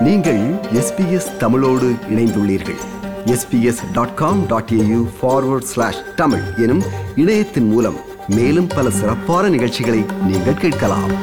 நீங்கள் SBS தமிழோடு இணைந்துள்ளீர்கள். sbs.com.au/tamil எனும் இணையத்தின் மூலம் மேலும் பல சிறப்பான நிகழ்ச்சிகளை நீங்கள் கேட்கலாம்.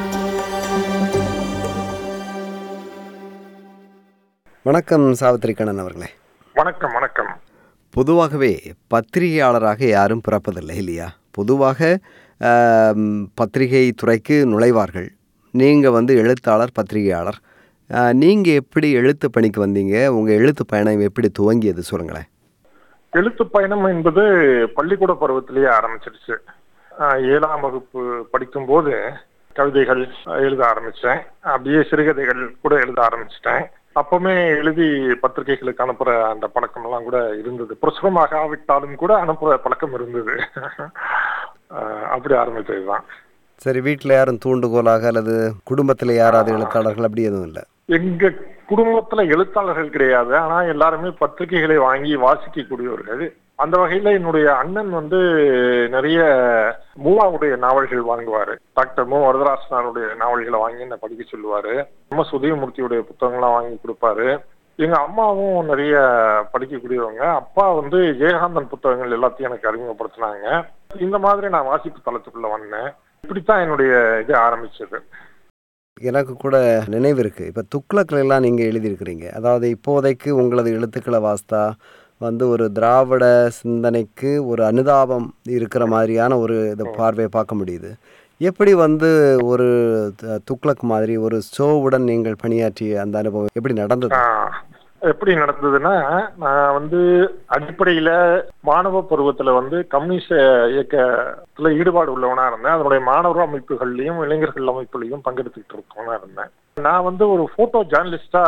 வணக்கம் சாவித்திரி கண்ணன் அவர்களே. வணக்கம் வணக்கம். பொதுவாகவே பத்திரிகையாளராக யாரும் பிறப்பதில்லை இல்லையா? பொதுவாக பத்திரிகை துறைக்கு நுழைவார்கள். நீங்கள் எழுத்தாளர், பத்திரிகையாளர். நீங்கள் எப்படி எழுத்து பணிக்கு வந்தீங்க? உங்கள் எழுத்து பயணம் எப்படி துவங்கியது சொல்லுங்களேன். எழுத்து பயணம் என்பது பள்ளிக்கூட பருவத்திலேயே ஆரம்பிச்சிருச்சு. 7ஆம் வகுப்பு படிக்கும்போது கவிதைகள் எழுத ஆரம்பித்தேன். அப்படியே சிறுகதைகள் கூட எழுத ஆரம்பிச்சிட்டேன். அப்பவுமே எழுதி பத்திரிகைகளுக்கு அனுப்புகிற அந்த பழக்கமெல்லாம் கூட இருந்தது. பிரசுரமாக ஆவிட்டாலும் கூட அனுப்புகிற பழக்கம் இருந்தது. அப்படி ஆரம்பித்தது தான். சரி, வீட்டில் யாரும் தூண்டுகோலாக அல்லது குடும்பத்தில் யாராவது எழுத்தாளர்கள் அப்படி எதுவும் இல்லை? எங்க குடும்பத்துல எழுத்தாளர்கள் கிடையாது. ஆனா எல்லாருமே பத்திரிகைகளை வாங்கி வாசிக்கக்கூடியவர்கள். அந்த வகையில என்னுடைய அண்ணன் நிறைய மூவாவுடைய நாவல்கள் வாங்குவாரு. டாக்டர் மு வரதராசனாருடைய நாவல்களை வாங்கி என்ன படிக்க சொல்லுவாரு. எம்.எஸ். உதயமூர்த்தியுடைய புத்தகங்கள்லாம் வாங்கி கொடுப்பாரு. எங்க அம்மாவும் நிறைய படிக்கக்கூடியவங்க. அப்பா ஜெயகாந்தன் புத்தகங்கள் எல்லாத்தையும் எனக்கு அறிமுகப்படுத்தினாங்க. இந்த மாதிரி நான் வாசிப்பு தளத்துக்குள்ள வந்தேன். இப்படித்தான் என்னுடைய இது ஆரம்பிச்சது. எனக்கு கூட நினைவு இருக்குது. இப்போ துக்ளக்ல எல்லாம் நீங்கள் எழுதியிருக்கிறீங்க. அதாவது இப்போதைக்கு உங்களது எழுத்துக்களை வாசித்தா ஒரு திராவிட சிந்தனைக்கு ஒரு அனுதாபம் இருக்கிற மாதிரியான ஒரு இதை பார்வையை பார்க்க முடியுது. எப்படி ஒரு துக்ளக் மாதிரி ஒரு ஷோவுடன் நீங்கள் பணியாற்றிய அந்த அனுபவம் எப்படி நடந்தது? எப்படி நடந்ததுன்னா, நான் அடிப்படையில மாணவ பருவத்துல கம்யூனிஸ்ட் இயக்கத்துல ஈடுபாடு உள்ளவனா இருந்தேன். அதனுடைய மாணவர் அமைப்புகள்லயும் இளைஞர்கள் அமைப்புலையும் பங்கெடுத்துக்கிட்டு இருக்கவனா இருந்தேன். நான் ஒரு போட்டோ ஜேர்னலிஸ்டா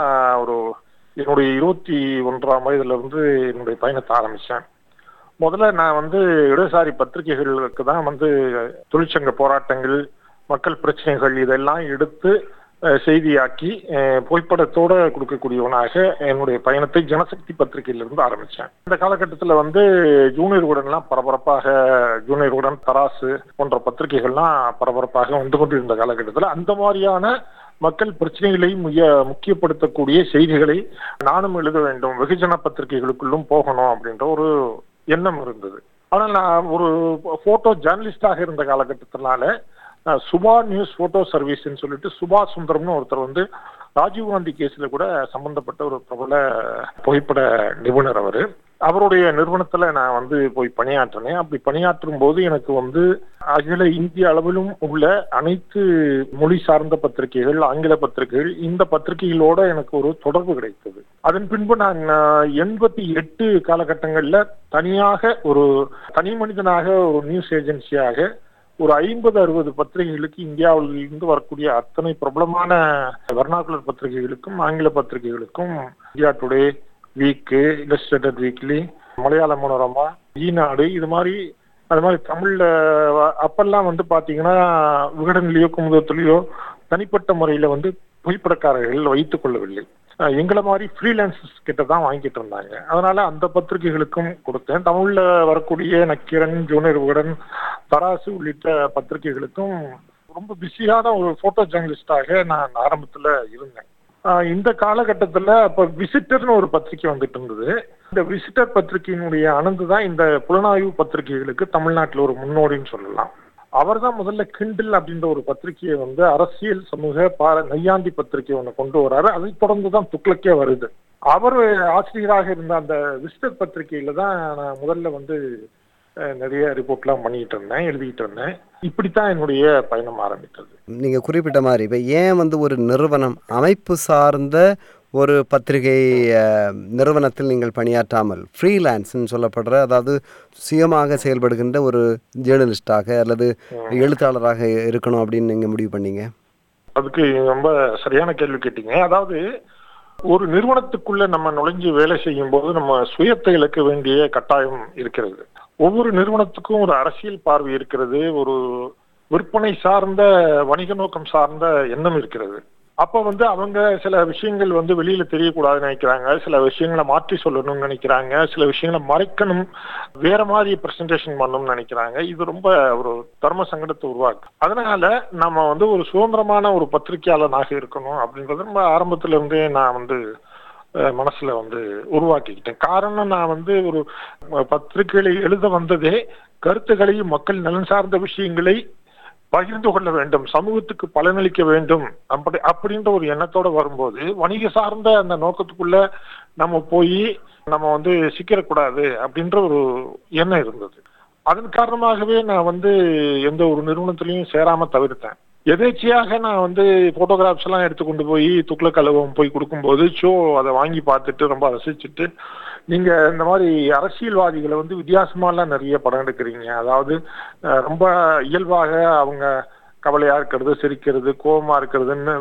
என்னுடைய 21ஆம் வயதுல என்னுடைய பயணத்தை ஆரம்பிச்சேன். முதல்ல நான் இடதுசாரி பத்திரிகைகளுக்கு தான் தொழிற்சங்க போராட்டங்கள், மக்கள் பிரச்சனைகள் இதெல்லாம் எடுத்து செய்தியாக்கி புகைப்படத்தோட கொடுக்கக்கூடியவனாக என்னுடைய பயணத்தை ஜனசக்தி பத்திரிகையிலிருந்து ஆரம்பிச்சேன். இந்த காலகட்டத்தில் ஜூனியர் உடன்லாம் பரபரப்பாக, ஜூனியர் உடன், தராசு போன்ற பத்திரிகைகள்லாம் பரபரப்பாக வந்து கொண்டிருந்த காலகட்டத்தில் அந்த மாதிரியான மக்கள் பிரச்சனைகளை முக்கியப்படுத்தக்கூடிய செய்திகளை நானும் எழுத வேண்டும், வெகுஜன பத்திரிகைகளுக்குள்ளும் போகணும் அப்படின்ற ஒரு எண்ணம் இருந்தது. ஆனால் நான் ஒரு போட்டோ ஜேர்னலிஸ்டாக இருந்த காலகட்டத்தினால சுபா நியூஸ் போட்டோ சர்வீஸ்ன்னு சொல்லிட்டு சுபா சுந்தரம்னு ஒருத்தர் ராஜீவ்காந்தி கேஸ்ல கூட சம்பந்தப்பட்ட ஒரு பிரபல புகைப்பட நிபுணர். அவருடைய நிறுவனத்துல நான் போய் பணியாற்றினேன். அப்படி பணியாற்றும் போது எனக்கு அகில இந்திய அளவிலும் உள்ள அனைத்து மொழி சார்ந்த பத்திரிகைகள், ஆங்கில பத்திரிகைகள், இந்த பத்திரிகைகளோட எனக்கு ஒரு தொடர்பு கிடைத்தது. அதன் பின்பு நான் 88 காலகட்டங்கள்ல தனியாக ஒரு தனி மனிதனாக ஒரு நியூஸ் ஏஜென்சியாக ஒரு 50-60 பத்திரிகைகளுக்கு இந்தியாவில் இருந்து வரக்கூடிய அத்தனை பிரபலமான வெர்னாகுலர் பத்திரிகைகளுக்கும் ஆங்கில பத்திரிகைகளுக்கும் India today, week, Illustrated weekly, Malayala Manorama, Eenadu, அது மாதிரி தமிழ்ல அப்பெல்லாம் பாத்தீங்கன்னா விகடன்லயோ குமுதத்திலேயோ தனிப்பட்ட முறையில புகைப்படக்காரர்கள் வைத்துக் கொள்ளவில்லை. எங்களை மாதிரி ஃப்ரீலான்சர்ஸ் கிட்ட தான் வாங்கிட்டு இருந்தாங்க. அதனால அந்த பத்திரிகைகளுக்கும் கொடுத்தேன். தமிழ்ல வரக்கூடிய நக்கீரன், ஜூனியர் விகடன், தராசு உள்ளிட்ட பத்திரிகைகளுக்கும் ரொம்ப பிஸியான ஒரு போட்டோ ஜேர்னலிஸ்டாக நான் ஆரம்பத்துல இருந்தேன். இந்த காலகட்டத்துல அப்ப விசிட்டர்னு ஒரு பத்திரிகை வந்துட்டு இருந்தது. இந்த விசிட்டர் பத்திரிகையினுடைய அனந்து தான் இந்த புலனாய்வு பத்திரிகைகளுக்கு தமிழ்நாட்டில் ஒரு முன்னோடின்னு சொல்லலாம். அவர் தான் முதல்ல கிண்டில் அப்படின்ற ஒரு பத்திரிகையை அரசியல், சமூக, நையாண்டி பத்திரிகை ஒன்று கொண்டு வராரு. அதை தொடர்ந்துதான் துக்ளக்கே வருது. அவர் ஆசிரியராக இருந்த அந்த விசிட்டர் பத்திரிகையில தான் நான் முதல்ல நிறைய ரிப்போர்ட்லாம் பண்ணிட்டு இருந்தேன், எழுதிட்டு இருந்தேன். இப்படித்தான் என்னுடைய பயணம் ஆரம்பித்தது. நீங்க குறிப்பிட்ட மாதிரி இப்போ ஏன் ஒரு நிறுவனம், அமைப்பு சார்ந்த ஒரு பத்திரிகை நிறுவனத்தில் நீங்கள் பணியாற்றாமல் ஃப்ரீலான்ஸ்ன்னு சொல்லப்படுற, அதாவது சுயமாக செயல்படுகின்ற ஒரு ஜேர்னலிஸ்டாக அல்லது எழுத்தாளராக இருக்கணும் அப்படின்னு நீங்கள் முடிவு பண்ணீங்க? அதுக்கு ரொம்ப சரியான கேள்வி கேட்டீங்க. அதாவது ஒரு நிறுவனத்துக்குள்ள நம்ம நுழைஞ்சு வேலை செய்யும் போது நம்ம சுயத்தை இழக்க வேண்டிய கட்டாயம் இருக்கிறது. ஒவ்வொரு நிறுவனத்துக்கும் ஒரு அரசியல் பார்வை இருக்கிறது, ஒரு விற்பனை சார்ந்த, வணிக நோக்கம் சார்ந்த எண்ணம் இருக்கிறது. அப்ப வந்து அவங்க சில விஷயங்கள் வந்து வெளியில தெரியக்கூடாதுன்னு நினைக்கிறாங்க, சில விஷயங்களை மாற்றி சொல்லணும்னு நினைக்கிறாங்க, சில விஷயங்களை மறைக்கணும், வேற மாதிரி பிரசன்டேஷன் பண்ணணும்னு நினைக்கிறாங்க. இது ரொம்ப ஒரு தர்ம சங்கடத்தை உருவாக்கு. அதனால நம்ம வந்து ஒரு சுதந்திரமான ஒரு பத்திரிகையாளனாக இருக்கணும் அப்படின்றது ரொம்ப ஆரம்பத்துல இருந்தே நான் வந்து மனசுல வந்து உருவாக்கிக்கிட்டேன். காரணம், நான் வந்து ஒரு பத்திரிகைகளை எழுத வந்ததே கருத்துக்களையும் மக்கள் நலன் சார்ந்த விஷயங்களை பகிர்ந்து கொள்ள வேண்டும், சமூகத்துக்கு பலனளிக்க வேண்டும் அப்படின்ற ஒரு எண்ணத்தோட வரும்போது வணிக சார்ந்த அந்த நோக்கத்துக்குள்ள நம்ம போய் நம்ம வந்து சிக்கிடக்கூடாது அப்படின்ற ஒரு எண்ணம் இருந்தது. அதன் காரணமாகவே நான் வந்து எந்த ஒரு நிறுவனத்திலையும் சேராம தவிர்த்தேன். எதேச்சியாக நான் வந்து போட்டோகிராஃப்ஸ் எல்லாம் எடுத்து கொண்டு போய் துக்ளக் அலுவலகம் போய் கொடுக்கும்போது அதை வாங்கி பார்த்துட்டு ரொம்ப ரசிச்சுட்டு, நீங்க இந்த மாதிரி அரசியல்வாதிகளை வந்து வித்தியாசமாலாம் நிறைய படம் எடுக்கிறீங்க, அதாவது ரொம்ப இயல்பாக அவங்க கவலையா இருக்கிறது, சிரிக்கிறது, கோபமா இருக்கிறதுன்னு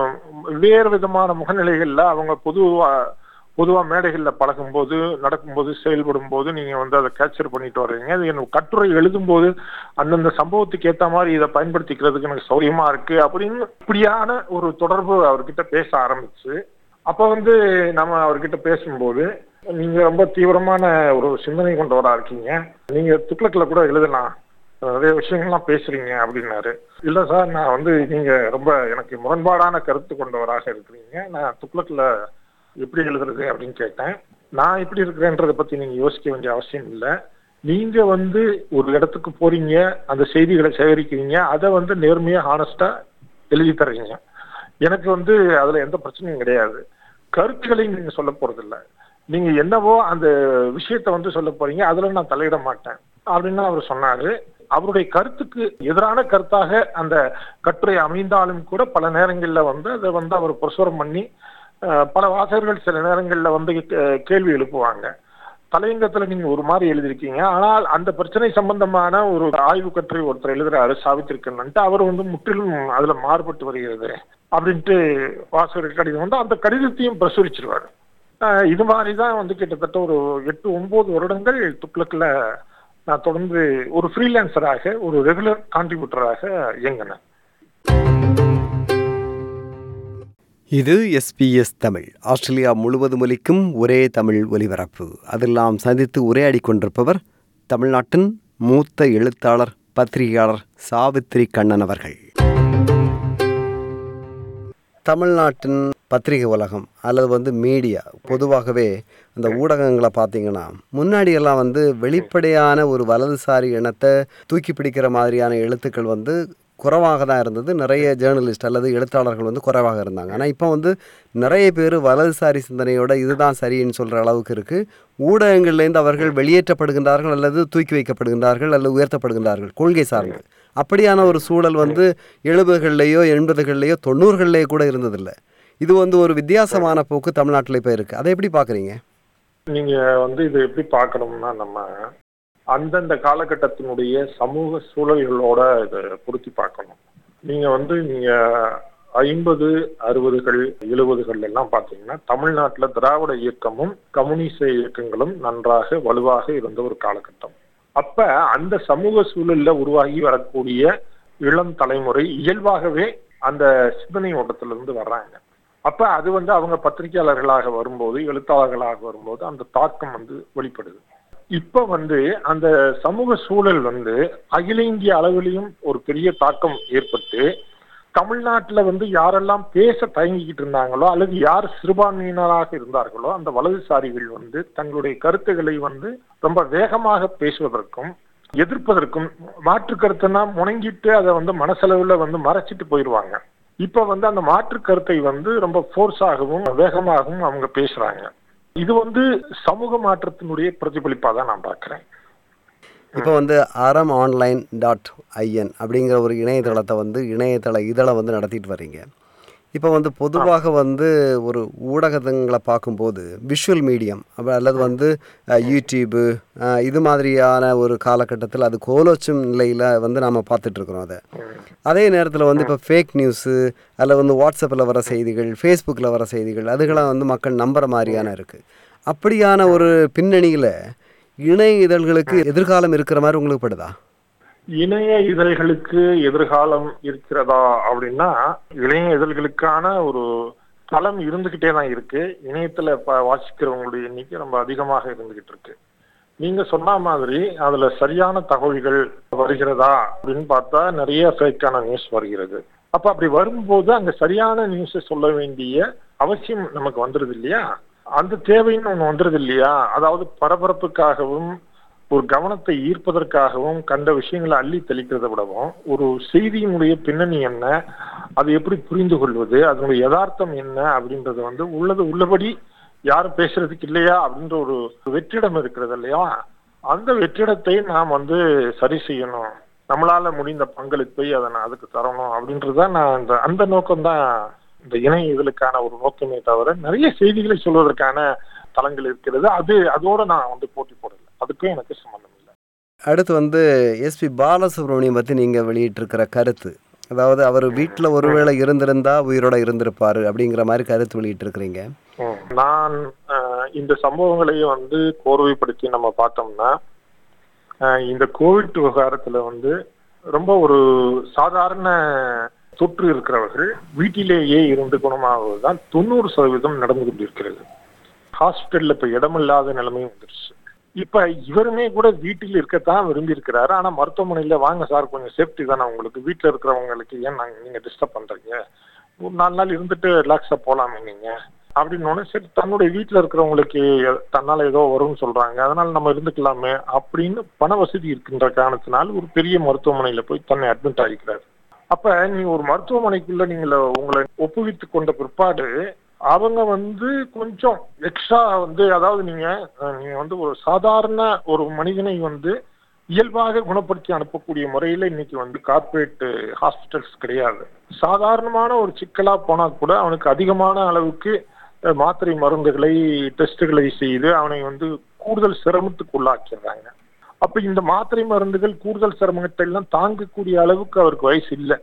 வேறு விதமான முகநிலைகள்ல அவங்க பொதுவா மேடைகள்ல பழகும்போது, நடக்கும்போது, செயல்படும் போது நீங்க வந்து அதை கேப்சர் பண்ணிட்டு வர்றீங்க. அது எனக்கு கட்டுரை எழுதும் போது அந்தந்த சம்பவத்துக்கு ஏத்த மாதிரி இதை பயன்படுத்திக்கிறதுக்கு எனக்கு சௌரியமா இருக்கு அப்படின்னு இப்படியான ஒரு தொடர்பு அவர்கிட்ட பேச ஆரம்பிச்சு, அப்ப வந்து நம்ம அவர்கிட்ட பேசும்போது, நீங்க ரொம்ப தீவிரமான ஒரு சிந்தனை கொண்டவரா இருக்கீங்க, நீங்க துக்ளக்ல கூட எழுதலாம், நிறைய விஷயங்கள்லாம் பேசுறீங்க அப்படின்னாரு. இல்ல சார், நான் வந்து நீங்க ரொம்ப எனக்கு முரண்பாடான கருத்து கொண்டவராக இருக்கிறீங்க, நான் துக்ளக்ல எப்படி எழுதுறது அப்படின்னு கேட்டேன். நான் எப்படி இருக்கிறேன்றதை பத்தி நீங்க யோசிக்க வேண்டிய அவசியம் இல்லை. நீங்க வந்து ஒரு இடத்துக்கு போறீங்க, அந்த செய்திகளை சேகரிக்கிறீங்க, அதை வந்து நேர்மையா ஹானஸ்டா எழுதி தர்றீங்க. எனக்கு வந்து அதுல எந்த பிரச்சனையும் கிடையாது. கருத்துக்களையும் நீங்க சொல்ல போறது இல்லை, நீங்க என்னவோ அந்த விஷயத்த வந்து சொல்ல போறீங்க, அதுல நான் தலையிட மாட்டேன் அப்படின்னு அவர் சொன்னாரு. அவருடைய கருத்துக்கு எதிரான கருத்தாக அந்த கட்டுரை அமைந்தாலும் கூட பல நேரங்கள்ல வந்து அதை வந்து அவர் பிரசுரம் பண்ணி பல வாசகர்கள் சில நேரங்கள்ல வந்து கேள்வி எழுப்புவாங்க. தலையங்கத்துல நீங்க ஒரு மாதிரி எழுதிருக்கீங்க, ஆனால் அந்த பிரச்சனை சம்பந்தமான ஒரு ஆய்வு கட்டுரை ஒருத்தர் எழுதுறாரு சாவித்திருக்கன்ட்டு, அவர் வந்து முற்றிலும் அதுல மாறுபட்டு வருகிறது அப்படின்ட்டு வாசகர்கள் கடிதம் வந்து அந்த கடிதத்தையும் பிரசுரிச்சிருவாரு. இது மாதிரிதான் வந்து கிட்டத்தட்ட ஒரு 8-9 வருடங்கள் துக்ளக்ல நான் தொடர்ந்து ஒரு ஃப்ரீலான்சராக, ஒரு ரெகுலர் கான்ட்ரிபியூட்டராக இயங்கினேன். இது SBS தமிழ், ஆஸ்திரேலியா முழுவதும் ஒலிக்கும் ஒரே தமிழ் ஒலிபரப்பு. அதெல்லாம் சந்தித்து உரையாடி கொண்டிருப்பவர் தமிழ்நாட்டின் மூத்த எழுத்தாளர், பத்திரிகையாளர் சாவித்திரி கண்ணன் அவர்கள். தமிழ்நாட்டின் பத்திரிகை உலகம் அல்லது வந்து மீடியா பொதுவாகவே அந்த ஊடகங்களை பார்த்தீங்கன்னா, முன்னாடியெல்லாம் வந்து வெளிப்படையான ஒரு வலதுசாரி எண்ணத்தை தூக்கி பிடிக்கிற மாதிரியான எழுத்துக்கள் வந்து குறைவாக தான் இருந்தது. நிறைய ஜேர்னலிஸ்ட் அல்லது எழுத்தாளர்கள் வந்து குறைவாக இருந்தாங்க. ஆனால் இப்போ வந்து நிறைய பேர் வலதுசாரி சிந்தனையோட இதுதான் சரின்னு சொல்கிற அளவுக்கு இருக்குது. ஊடகங்கள்லேருந்து அவர்கள் வெளியேற்றப்படுகின்றார்கள் அல்லது தூக்கி வைக்கப்படுகின்றார்கள் அல்லது உயர்த்தப்படுகின்றார்கள் கொள்கை சார்ந்து. அப்படியான ஒரு சூழல் வந்து 70களிலேயோ 80களிலேயோ 90களிலேயோ கூட இருந்ததில்லை. இது வந்து ஒரு வித்தியாசமான போக்கு தமிழ்நாட்டில் இப்போ இருக்குது. அதை எப்படி பார்க்குறீங்க? நீங்கள் வந்து இதை எப்படி பார்க்கணும்னா, நம்ம அந்தந்த காலகட்டத்தினுடைய சமூக சூழல்களோட இதை பொருத்தி பார்க்கணும். நீங்கள் வந்து நீங்கள் 50, 60கள் 70கள் எல்லாம் பார்த்தீங்கன்னா தமிழ்நாட்டில் திராவிட இயக்கமும் கம்யூனிச இயக்கங்களும் நன்றாக வலுவாக இருந்த ஒரு காலகட்டம். அப்ப அந்த சமூக சூழல்ல உருவாகி வரக்கூடிய இளம் தலைமுறை இயல்பாகவே அந்த சிந்தனை ஓட்டத்திலிருந்து வர்றாங்க. அப்ப அது வந்து அவங்க பத்திரிகையாளர்களாக வரும்போது, எழுத்தாளர்களாக வரும்போது அந்த தாக்கம் வந்து வெளிப்படுது. இப்ப வந்து அந்த சமூக சூழல் வந்து அகில இந்திய அளவிலையும் ஒரு பெரிய தாக்கம் ஏற்பட்டு, தமிழ்நாட்டுல வந்து யாரெல்லாம் பேச தயங்கிக்கிட்டு இருந்தாங்களோ அல்லது யார் சிறுபான்மையினராக இருந்தார்களோ அந்த வலதுசாரிகள் வந்து தங்களுடைய கருத்துக்களை வந்து ரொம்ப வேகமாக பேசுவதற்கும் எதிர்ப்பதற்கும், மாற்று கருத்துனா முணங்கிட்டு அதை வந்து மனசளவுல வந்து மறைச்சிட்டு போயிடுவாங்க. இப்ப வந்து அந்த மாற்று கருத்தை வந்து ரொம்ப ஃபோர்ஸாகவும் வேகமாகவும் அவங்க பேசுறாங்க. இது வந்து சமூக மாற்றத்தினுடைய பிரதிபலிப்பா தான் நான் பார்க்கிறேன். இப்போ வந்து aram.online.in அப்படிங்கிற ஒரு இணையதளத்தை வந்து இணையதள இதழை வந்து நடத்திட்டு வர்றீங்க. இப்போ வந்து பொதுவாக வந்து ஒரு ஊடகங்களை பார்க்கும்போது விஷுவல் மீடியம் அல்லது வந்து யூடியூபு இது மாதிரியான ஒரு காலகட்டத்தில் அது கோலோச்சும் நிலையில் வந்து நாம் பார்த்துட்ருக்குறோம். அதே நேரத்தில் வந்து இப்போ ஃபேக் நியூஸு அல்லது வந்து வாட்ஸ்அப்பில் வர செய்திகள், ஃபேஸ்புக்கில் வர செய்திகள், அதுகளாம் வந்து மக்கள் நம்புகிற மாதிரியான இருக்குது. அப்படியான ஒரு பின்னணியில் இணைய இதழ்களுக்கு எதிர்காலம் இருக்கிற மாதிரி உங்களுக்கு படுதா? இணைய இதழ்களுக்கு எதிர்காலம் இருக்கிறதா அப்படின்னா, இணைய இதழ்களுக்கான ஒரு தளம் இருந்துகிட்டே தான் இருக்கு. இணையத்துல வாசிக்கிறவங்களுடைய எண்ணிக்கை ரொம்ப அதிகமாக இருந்துகிட்டு இருக்கு. நீங்க சொன்ன மாதிரி அதுல சரியான தகவல்கள் வருகிறதா அப்படின்னு பார்த்தா நிறைய ஃபேக்கான நியூஸ் வருகிறது. அப்ப அப்படி வரும்போது அங்க சரியான நியூஸை சொல்ல வேண்டிய அவசியம் நமக்கு வந்துருது இல்லையா? அந்த தேவைன்னு ஒண்ணு வந்துருது இல்லையா? அதாவது பரபரப்புக்காகவும் ஒரு கவனத்தை ஈர்ப்பதற்காகவும் கண்ட விஷயங்களை அள்ளி தெளிக்கிறத விடவும், ஒரு செய்தியினுடைய பின்னணி என்ன, அதை எப்படி புரிந்து கொள்வது, அதனுடைய யதார்த்தம் என்ன அப்படின்றது உள்ளது உள்ளபடி யாரும் பேசுறதுக்கு இல்லையா அப்படின்ற ஒரு வெற்றிடம் இருக்கிறது இல்லையா? அந்த வெற்றிடத்தை நாம் சரி செய்யணும். நம்மளால முடிந்த பங்களிப்பை அதுக்கு தரணும் அப்படின்றதுதான் நான் அந்த நோக்கம் தான் இந்த இணைய இதழுக்கான ஒரு நோக்கமே தவிர, நிறைய செய்திகளை சொல்வதற்கான தளங்கள் இருக்கிறது. அதோட நான் போட்டி போடல. அதுக்கும் எனக்கு சம்பந்தம் இல்லை. அடுத்து எஸ்பி பாலசுப்ரமணியம் பற்றி நீங்கள் வெளியிட்டிருக்கிற கருத்து, அதாவது அவர் வீட்டில் ஒருவேளை இருந்திருந்தா உயிரோட இருந்திருப்பாரு அப்படிங்கிற மாதிரி கருத்து வெளியிட்டிருக்கிறீங்க. நான் இந்த சம்பவங்களை கோர்வைப்படுத்தி நம்ம பார்த்தோம்னா, இந்த கோவிட் விவகாரத்துல ரொம்ப ஒரு சாதாரண தொற்று இருக்கிறவர்கள் வீட்டிலேயே இருந்து குணமாவதுதான் 90% நடந்து கொண்டிருக்கிறது. ஹாஸ்பிட்டல்ல இப்ப இடமில்லாத நிலைமையும் வந்துருச்சு. இப்ப இவருமே கூட வீட்டில் இருக்கத்தான் விரும்பி இருக்கிறாரு. ஆனா மருத்துவமனையில வாங்க சார், கொஞ்சம் சேஃப்டி தானே உங்களுக்கு, வீட்டுல இருக்கிறவங்களுக்கு ஏன் நீங்க டிஸ்டர்ப் பண்றீங்க, ஒரு 4 நாள் இருந்துட்டு ரிலாக்ஸா போலாமே நீங்க அப்படின்னு. சரி, தன்னுடைய வீட்டுல இருக்கிறவங்களுக்கு தன்னால ஏதோ வரும்னு சொல்றாங்க, அதனால நம்ம இருந்துக்கலாமே அப்படின்னு பண வசதி இருக்கின்ற காரணத்தினால் ஒரு பெரிய மருத்துவமனையில போய் தன்னை அட்மிட் ஆகிக்கிறாரு. அப்ப நீங்க ஒரு மருத்துவமனைக்குள்ள நீங்க உங்களை ஒப்புவித்து கொண்ட பிற்பாடு அவங்க கொஞ்சம் எக்ஸ்ட்ரா அதாவது நீங்க ஒரு சாதாரண ஒரு மனிதனை இயல்பாக குணப்படுத்தி அனுப்பக்கூடிய முறையில இன்னைக்கு கார்பரேட் ஹாஸ்பிட்டல்ஸ் கிடையாது. சாதாரணமான ஒரு சிக்கலா போனா கூட அவனுக்கு அதிகமான அளவுக்கு மாத்திரை மருந்துகளை டெஸ்டுகளை செய்து அவனை கூடுதல் சிரமத்துக்கு உள்ளாக்கிறாங்க. அப்ப இந்த மாத்திரை மருந்துகள் கூடுதல் சிரமத்தை எல்லாம் தாங்கக்கூடிய அளவுக்கு அவருக்கு வயசு இல்லை.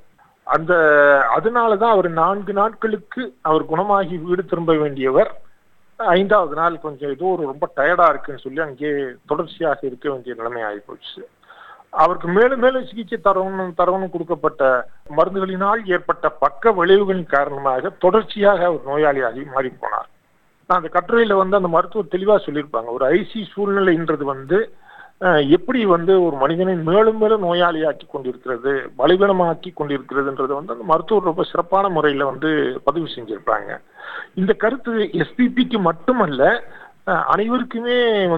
அதனாலதான் அவர் 4 நாட்களுக்கு அவர் குணமாகி வீடு திரும்ப வேண்டியவர் 5வது நாள் கொஞ்சம் ஏதோ ரொம்ப டயர்டா இருக்குன்னு சொல்லி அங்கே தொடர்ச்சியாக இருக்க வேண்டிய நிலைமை ஆகிப்போச்சு. அவருக்கு மேலும் மேலும் சிகிச்சை தரவும் கொடுக்கப்பட்ட மருந்துகளினால் ஏற்பட்ட பக்க விளைவுகளின் காரணமாக தொடர்ச்சியாக அவர் நோயாளியாகி மாறி போனார். நான் அந்த கட்டுரையில அந்த மருத்துவர் தெளிவா சொல்லியிருப்பாங்க, ஒரு ஐசி சூழ்நிலைன்றது எப்படி ஒரு மனிதனை மேலும் மேலும் நோயாளியாக்கி கொண்டிருக்கிறது, பலவீனமாக்கி கொண்டிருக்கிறதுன்றது அந்த மருத்துவர் ரொம்ப சிறப்பான முறையில பதிவு செஞ்சிருப்பாங்க. இந்த கருத்து எஸ்பிபிக்கு மட்டுமல்ல, அனைவருக்குமே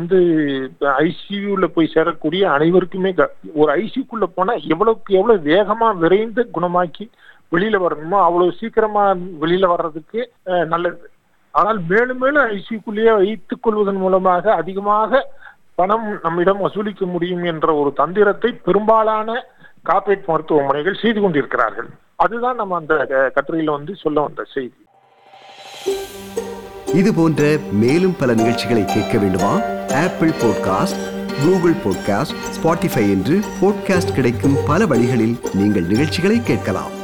ஐசியூல போய் சேரக்கூடிய அனைவருக்குமே ஒரு ஐசியூக்குள்ள போனா எவ்வளவுக்கு எவ்வளவு வேகமா விரைந்து குணமாக்கி வெளியில வரணுமோ அவ்வளவு சீக்கிரமா வெளியில வர்றதுக்கு நல்லது. ஆனால் மேலும் மேலும் ஐசியூக்குள்ளேயே வைத்துக் கொள்வதன் மூலமாக அதிகமாக பணம் நம்மிடம் வசூலிக்க முடியும் என்ற ஒரு தந்திரத்தை பெரும்பாலான கார்ப்பரேட் மருத்துவமனைகள் செய்து கொண்டிருக்கிறார்கள். அதுதான் நம்ம அந்த கட்டுரையில சொல்ல வந்த செய்தி. இது போன்ற மேலும் பல நிகழ்ச்சிகளை கேட்க வேண்டுமா? Apple podcast, Google podcast, Spotify என்று பாட்காஸ்ட் கிடைக்கும் பல வழிகளில் நீங்கள் நிகழ்ச்சிகளை கேட்கலாம்.